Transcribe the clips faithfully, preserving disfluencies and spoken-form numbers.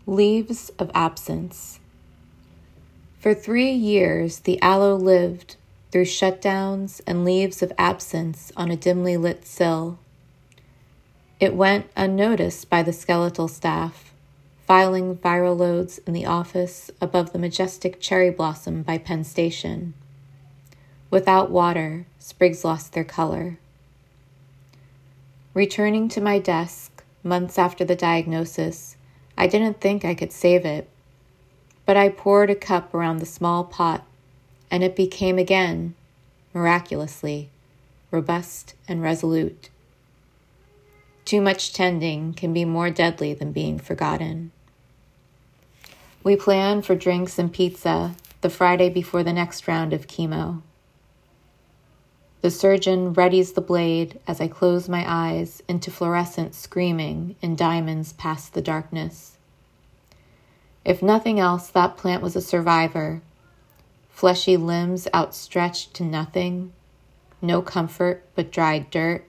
Leaves of Absence. For three years the aloe lived through shutdowns and leaves of absence on a dimly lit sill. It went unnoticed by the skeletal staff, filing viral loads in the office above the majestic cherry blossom by Penn Station. Without water, sprigs lost their color. Returning to my desk, months after the diagnosis, I didn't think I could save it, but I poured a cup around the small pot, and it became again, miraculously, robust and resolute. Too much tending can be more deadly than being forgotten. We plan for drinks and pizza the Friday before the next round of chemo. The surgeon readies the blade as I close my eyes into fluorescent screaming in diamonds past the darkness. If nothing else, that plant was a survivor. Fleshy limbs outstretched to nothing, no comfort but dried dirt.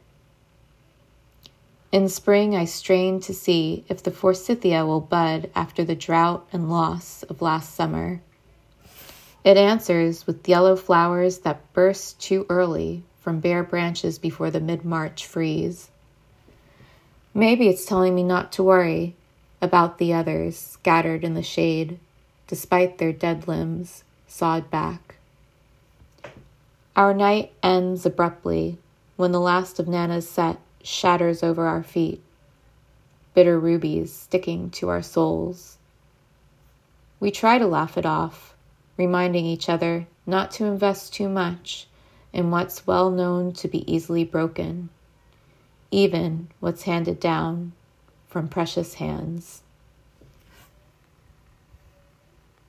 In spring, I strain to see if the forsythia will bud after the drought and loss of last summer. It answers with yellow flowers that burst too early from bare branches before the mid-March freeze. Maybe it's telling me not to worry about the others scattered in the shade, despite their dead limbs sawed back. Our night ends abruptly when the last of Nana's set shatters over our feet, bitter rubies sticking to our soles. We try to laugh it off, reminding each other not to invest too much in what's well known to be easily broken, even what's handed down from precious hands.